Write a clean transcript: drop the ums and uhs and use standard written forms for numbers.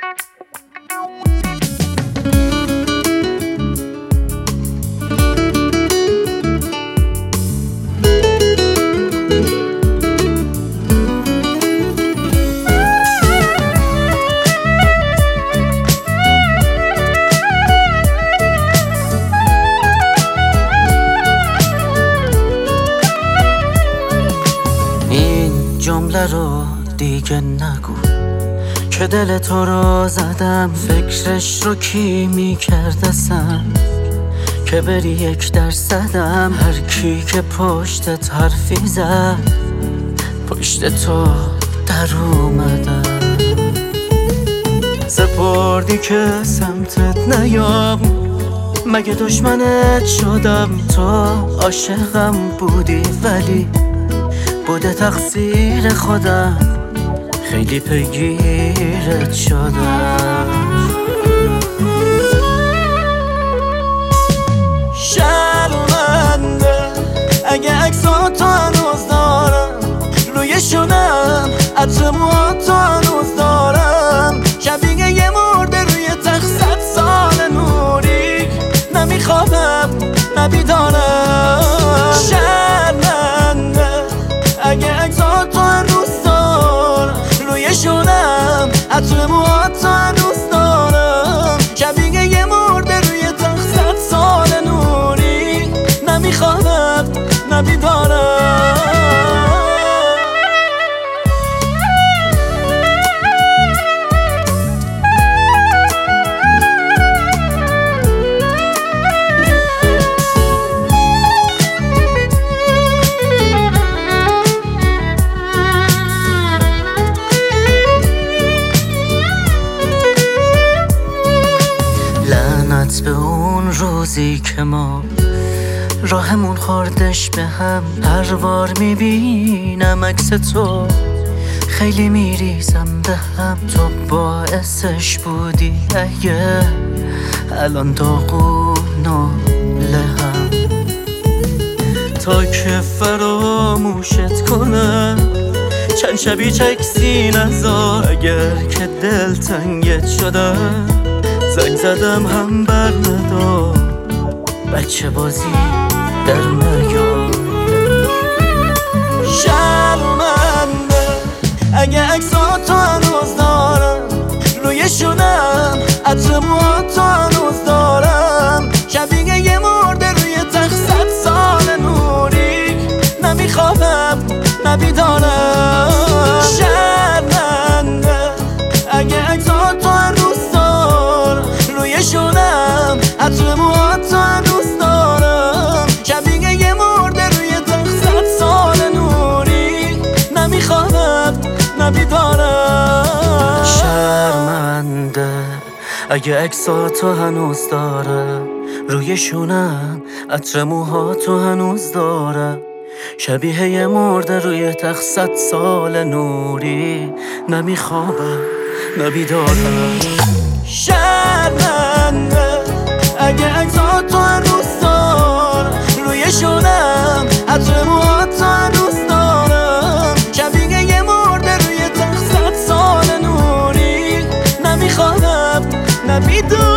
جمله رو دیگه نگو که دل تو رو زدم. فکرش رو کی میکردسم که بری 1% هر کی که پشتت حرفی زد پشت تو در اومدم. سپردی که سمتت نیام، مگه دشمنت شدم؟ تو عاشقم بودی ولی بوده تقصیر خودم، خیلی پیگیرت شدم. شرمنده اگه عکساتو هنوز دارم، روی شونم عطر موهاتو هنوز دارم، شبیه یه مرده روی تخت 100 سال نوری، نمیخوابم نبیدارم. شرمنده اگه عکساتو هنوز دارم، روی شونم عطر موهاتو هنوز دارم، شبیه یه مرده روی تخت 100 سال نوری، نمیخوابم نبیدارم. به اون روزی که ما راهمون خوردش به هم، هر بار میبینم عکس تو خیلی میریزم به هم. تو باعثش بودی اگه الان داغون و لهم، تا که فراموشت کنم چند شبی چکسی نذار. اگر که دل تنگت شدم زنگ زدم هم بر ندار، بچه بازی در نیار. شرمنده اگه عکساتو هنوز دارم، روی شونم عطر موهاتو هنوز دارم، شبیه یه مرده روی تخت 100 سال نوری، نمیخوابم نبیدارم. شرمنده اگه عکساتو هنوز دارم، روی شونم عطر موهاتو هنوز دارم، شبیه یه مرده روی تخت 100 سال نوری، نمیخوابم نبیدارم. شرمنده اگه عکساتو هنوز دارم، روی شونم عطر موهاتو هنوز دارم، شبیه یه مرده روی تخت 100 سال نوری، نمیخوابم نبیدارم. شرمنده اگه عکساتو هنوز دارم، روی شونم عطر موهاتو هنوز دارم، شبیه یه مرده روی تخت 100 سال نوری، نمیخوابم نبیدارم.